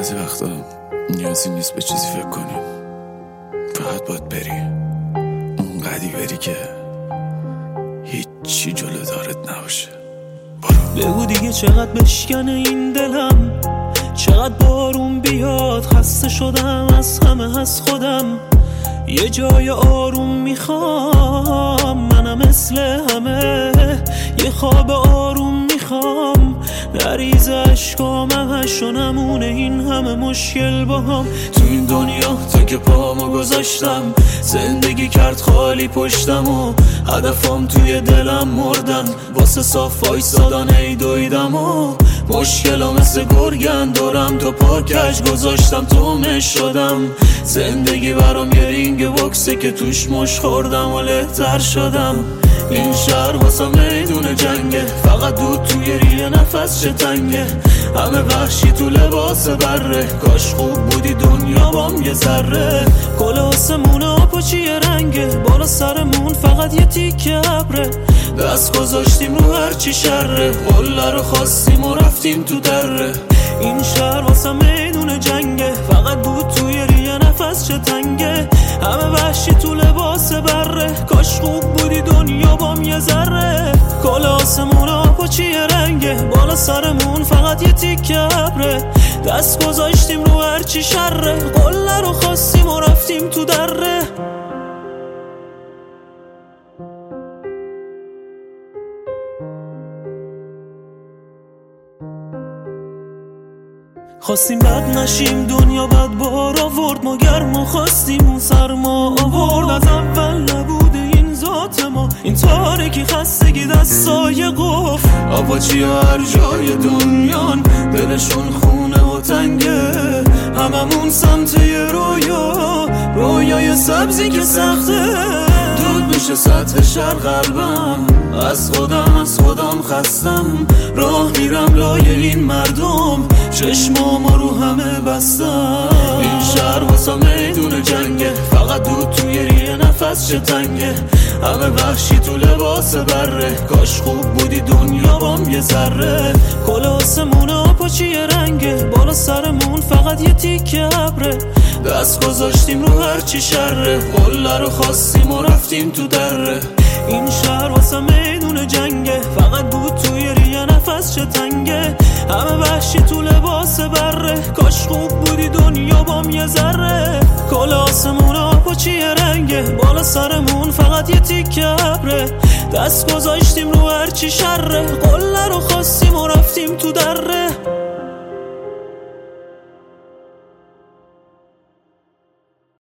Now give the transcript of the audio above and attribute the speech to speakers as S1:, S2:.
S1: بعضی وقتا نیازی نیست به چیزی فکر کنیم، فقط باید بری، اونقدی بری که هیچی جلو دارت نباشه.
S2: بگو دیگه چقدر بشکنه این دلم، چقدر بارون بیاد، خسته شدم از همه از خودم، یه جای آروم میخوام، منم مثل همه یه خواب آروم میخوام، نریز عشقام همش و نمونه این همه مشکل با هم. تو این دنیا تا که پامو گذاشتم زندگی کرد خالی پشتم و هدفم توی دلم مردن، واسه صاف وایسادن ای دویدم و مشکلا مثل گرگن دارم تو پاکش گذاشتم تو مش شدم. زندگی برام یه رینگ بوکسه که توش مش خوردم و لهتر شدم. این شهر واسه میدون جنگه، فقط دود توی ریه نفس چه تنگه، همه وحشی تو لباس بره، کاش خوب بودی دنیا بام یه ذره. گل آسمون آب و چیه رنگه، بالا سرمون فقط یه تیکه ابره، دست گذاشتیم رو هرچی شره، قله رو خواستیم و رفتیم تو دره. این شهر واسه میدون جنگه، فقط دود توی ریه نفس چه تنگه، همه وحشی تو لباس بره، کاش خوب بودی دنیا بام یه ذره. گل آسمون آب و چیه رنگه، بالا سرمون فقط یه تیکه ابره، دست گذاشتیم رو هرچی شره، قله رو خواستیم و رفتیم تو دره. خواستیم بد نشیم دنیا بد بار آورد، ما گرم خواستیم اون سرما آورد، از اول نبوده این ذات ما، این تاریکی خستگی دستای قفل. آپاچی ها هر جای دنیان دلشون خونه و تنگه، هممون سمت یه رویای سبزی که سخته، دود میشه سطح شهر قلبم، از خودم خستم، راه میرم لای این مردم، چشمام رو همه بستم. این شهر واسه میدون جنگه، فقط دود توی ریه نفس چه تنگه، همه وحشی تو لباس بره، کاش خوب بودی دنیا بام یه ذره. گل آسمون آب و چیه رنگه، بالا سرمون فقط یه تیکه ابره، دست گذاشتیم رو هرچی شره، قله رو خواستیم و رفتیم تو دره. این شهر واسه میدون جنگه، فقط دود توی ریه نفس چه تنگه، همه وحشی تو لباس بره، کاش خوب بودی دنیا بام یه ذره. گل آسمون آب و چیه رنگه، بالا سرمون فقط یه تیکه ابره، دست گذاشتیم رو هرچی شره، قله رو خواستیم و رفتیم تو دره.